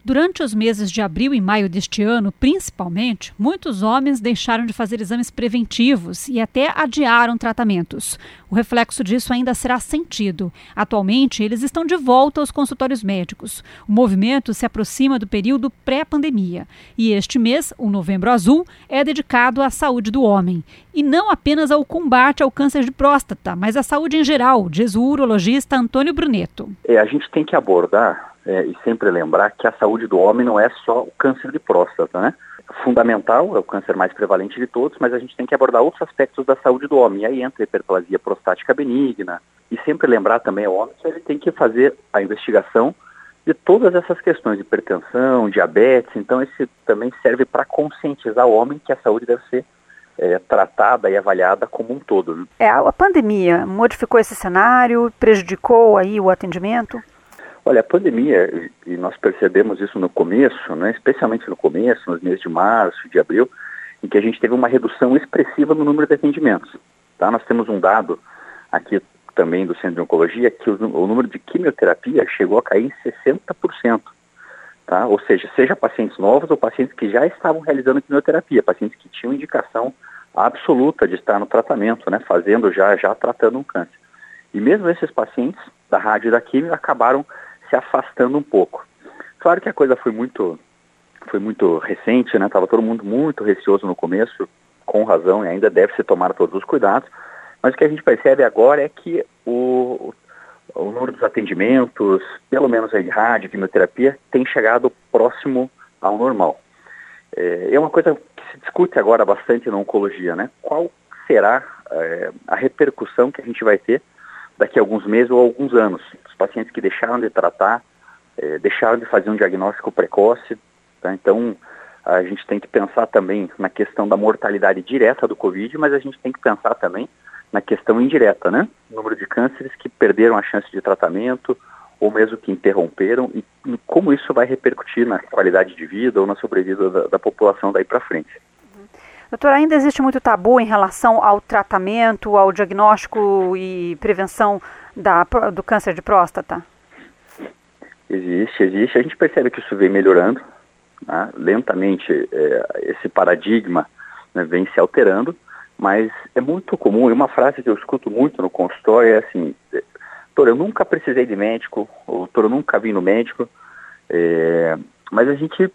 Durante os meses de abril e maio deste ano, principalmente, muitos homens deixaram de fazer exames preventivos e até adiaram tratamentos. O reflexo disso ainda será sentido. Atualmente, eles estão de volta aos consultórios médicos. O movimento se aproxima do período pré-pandemia. E este mês, o Novembro Azul, é dedicado à saúde do homem. E não apenas ao combate ao câncer de próstata, mas à saúde em geral, diz o urologista Antônio Bruneto. A gente tem que abordar e sempre lembrar que a saúde do homem não é só o câncer de próstata, né? Fundamental, é o câncer mais prevalente de todos, mas a gente tem que abordar outros aspectos da saúde do homem. E aí entra a hiperplasia prostática benigna. E sempre lembrar também ao homem que ele tem que fazer a investigação de todas essas questões de hipertensão, diabetes. Então esse também serve para conscientizar o homem que a saúde deve ser tratada e avaliada como um todo, né? A pandemia modificou esse cenário, prejudicou aí o atendimento? Olha, a pandemia, e nós percebemos isso no começo, né, especialmente no começo, nos meses de março, de abril, em que a gente teve uma redução expressiva no número de atendimentos. Tá? Nós temos um dado aqui também do Centro de Oncologia que o número de quimioterapia chegou a cair em 60%. Tá? Ou seja pacientes novos ou pacientes que já estavam realizando quimioterapia, pacientes que tinham indicação absoluta de estar no tratamento, né, já tratando um câncer. E mesmo esses pacientes da rádio e da quimio acabaram se afastando um pouco. Claro que a coisa foi muito recente, né? Estava todo mundo muito receoso no começo, com razão, e ainda deve se tomar todos os cuidados, mas o que a gente percebe agora é que o número dos atendimentos, pelo menos aí de rádio, quimioterapia, tem chegado próximo ao normal. É uma coisa que se discute agora bastante na oncologia, né? Qual será a repercussão que a gente vai ter daqui a alguns meses ou alguns anos? Os pacientes que deixaram de tratar, deixaram de fazer um diagnóstico precoce, tá? Então, a gente tem que pensar também na questão da mortalidade direta do Covid, mas a gente tem que pensar também na questão indireta, né? O número de cânceres que perderam a chance de tratamento ou mesmo que interromperam e como isso vai repercutir na qualidade de vida ou na sobrevida da população daí para frente. Doutor, ainda existe muito tabu em relação ao tratamento, ao diagnóstico e prevenção do câncer de próstata? Existe. A gente percebe que isso vem melhorando, né? Lentamente esse paradigma, né, vem se alterando, mas é muito comum, e uma frase que eu escuto muito no consultório é assim: doutor, eu nunca precisei de médico, ou doutor, eu nunca vim no médico, mas a gente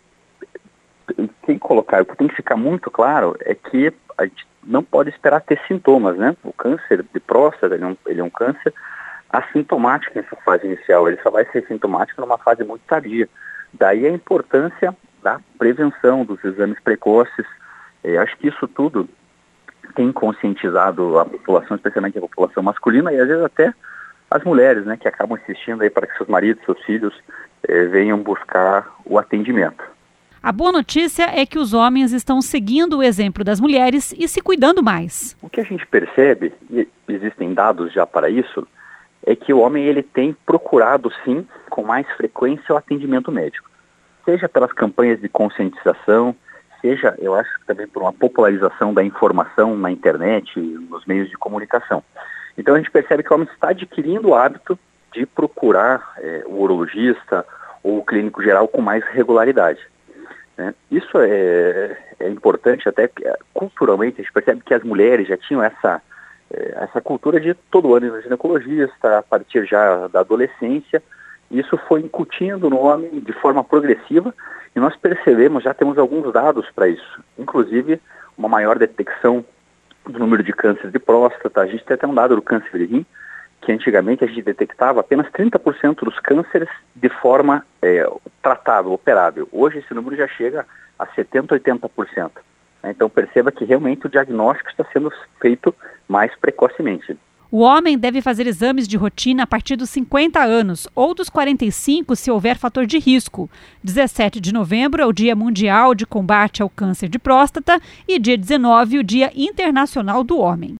tem que ficar muito claro é que a gente não pode esperar ter sintomas, né? O câncer de próstata, ele é um câncer assintomático nessa fase inicial, ele só vai ser sintomático numa fase muito tardia. Daí a importância da prevenção, dos exames precoces. Acho que isso tudo tem conscientizado a população, especialmente a população masculina e às vezes até as mulheres, né, que acabam insistindo aí para que seus maridos, seus filhos venham buscar o atendimento. A boa notícia é que os homens estão seguindo o exemplo das mulheres e se cuidando mais. O que a gente percebe, e existem dados já para isso, é que o homem ele tem procurado sim com mais frequência o atendimento médico. Seja pelas campanhas de conscientização, seja, eu acho, também por uma popularização da informação na internet, nos meios de comunicação. Então a gente percebe que o homem está adquirindo o hábito de procurar o urologista ou o clínico geral com mais regularidade. Isso é importante, até culturalmente a gente percebe que as mulheres já tinham essa cultura de todo ano ir no ginecologista, a partir já da adolescência. Isso foi incutindo no homem de forma progressiva e nós percebemos, já temos alguns dados para isso, inclusive uma maior detecção do número de câncer de próstata. A gente tem até um dado do câncer de rim, que antigamente a gente detectava apenas 30% dos cânceres de forma tratável, operável. Hoje esse número já chega a 70%, 80%. Então perceba que realmente o diagnóstico está sendo feito mais precocemente. O homem deve fazer exames de rotina a partir dos 50 anos ou dos 45 se houver fator de risco. 17 de novembro é o Dia Mundial de Combate ao Câncer de Próstata e dia 19 o Dia Internacional do Homem.